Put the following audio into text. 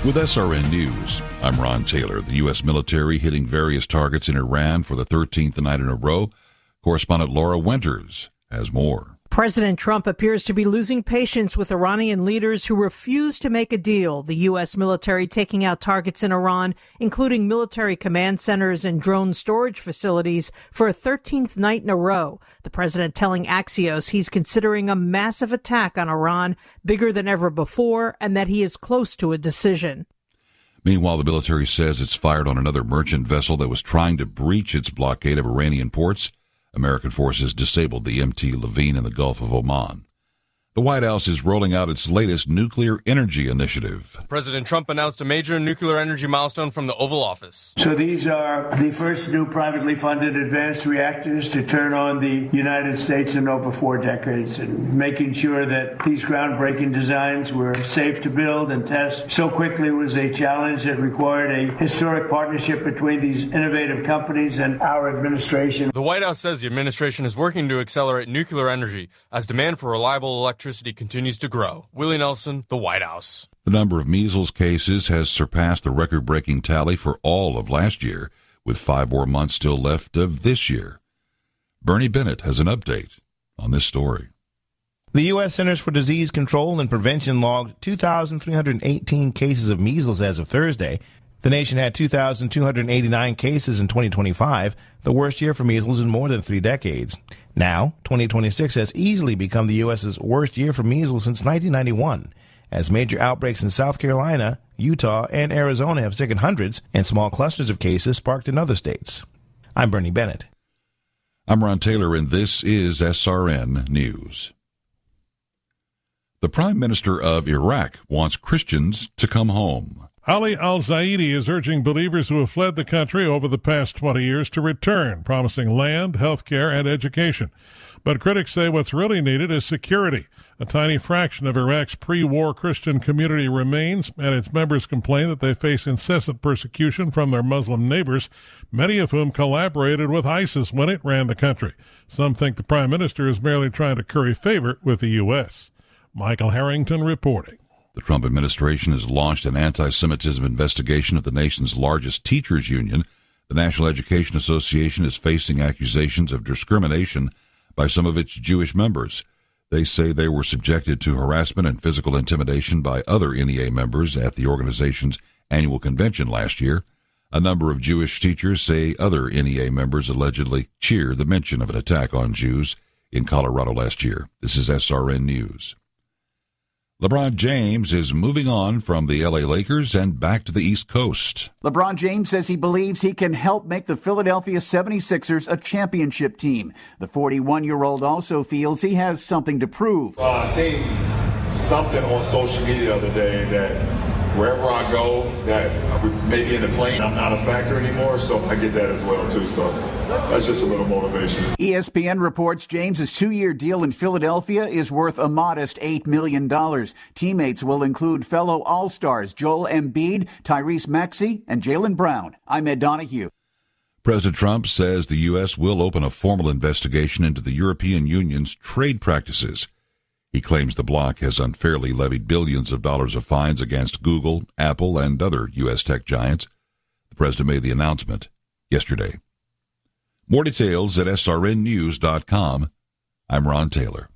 With SRN News, I'm Ron Taylor. The U.S. military hitting various targets in Iran for the 13th night in a row. Correspondent Laura Winters has more. President Trump appears to be losing patience with Iranian leaders who refuse to make a deal. The U.S. military taking out targets in Iran, including military command centers and drone storage facilities, for a 13th night in a row. The president telling Axios he's considering a massive attack on Iran, bigger than ever before, and that he is close to a decision. Meanwhile, the military says it's fired on another merchant vessel that was trying to breach its blockade of Iranian ports. American forces disabled the MT Levine in the Gulf of Oman. The White House is rolling out its latest nuclear energy initiative. President Trump announced a major nuclear energy milestone from the Oval Office. So these are the first new privately funded advanced reactors to turn on the United States in over 4 decades, and making sure that these groundbreaking designs were safe to build and test so quickly was a challenge that required a historic partnership between these innovative companies and our administration. The White House says the administration is working to accelerate nuclear energy as demand for reliable electricity continues to grow. Willie Nelson, the White House. The number of measles cases has surpassed the record-breaking tally for all of last year, with 5 more months still left of this year. Bernie Bennett has an update on this story. The U.S. Centers for Disease Control and Prevention logged 2,318 cases of measles as of Thursday. The nation had 2,289 cases in 2025, the worst year for measles in more than 3 decades. Now, 2026 has easily become the U.S.'s worst year for measles since 1991, as major outbreaks in South Carolina, Utah, and Arizona have sickened hundreds, and small clusters of cases sparked in other states. I'm Bernie Bennett. I'm Ron Taylor, and this is SRN News. The Prime Minister of Iraq wants Christians to come home. Ali al-Zaidi is urging believers who have fled the country over the past 20 years to return, promising land, health care, and education. But critics say what's really needed is security. A tiny fraction of Iraq's pre-war Christian community remains, and its members complain that they face incessant persecution from their Muslim neighbors, many of whom collaborated with ISIS when it ran the country. Some think the Prime Minister is merely trying to curry favor with the U.S. Michael Harrington reporting. The Trump administration has launched an anti-Semitism investigation of the nation's largest teachers union. The National Education Association is facing accusations of discrimination by some of its Jewish members. They say they were subjected to harassment and physical intimidation by other NEA members at the organization's annual convention last year. A number of Jewish teachers say other NEA members allegedly cheered the mention of an attack on Jews in Colorado last year. This is SRN News. LeBron James is moving on from the L.A. Lakers and back to the East Coast. LeBron James says he believes he can help make the Philadelphia 76ers a championship team. The 41-year-old also feels he has something to prove. I seen something on social media the other day that wherever I go, that maybe in the plane, I'm not a factor anymore, so I get that as well, too. So that's just a little motivation. ESPN reports James's 2-year deal in Philadelphia is worth a modest $8 million. Teammates will include fellow All-Stars Joel Embiid, Tyrese Maxey, and Jaylen Brown. I'm Ed Donahue. President Trump says the U.S. will open a formal investigation into the European Union's trade practices. He claims the bloc has unfairly levied billions of dollars of fines against Google, Apple, and other U.S. tech giants. The president made the announcement yesterday. More details at srnnews.com. I'm Ron Taylor.